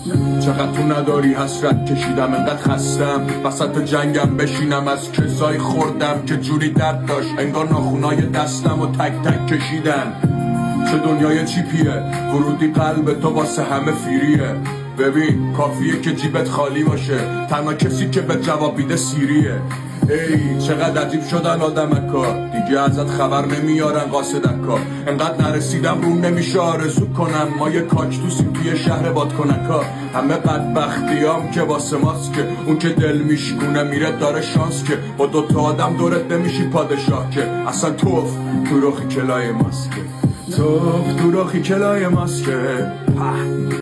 چقدر تو نداری حسرت کشیدم، انقدر خستم وسط جنگم بشینم، از کسایی خوردم که جوری درد داشت انگار ناخونای دستم و تک تک کشیدن. چه دنیای چیپیه، ورودی قلب تو واسه همه فیریه. ببین کافیه که جیبت خالی باشه، تنها کسی که به جواب بیده سیریه. ای چقدر عجیب شدن آدمکا، دیگه ازت خبر نمیارن قاصدکا. انقدر نرسیدم روم نمیشه آرزو کنم، ما یه کاکتوسیم توی شهر بادکنکا. همه بدبختیام که واسه ماست، که اون که دل میشکونه میره داره شانس، که با دوتا آدم دورت نمیشی پادشاه، که اصلا توف تو رخی کلای ماست، که توف تو رخی کلای ماست، که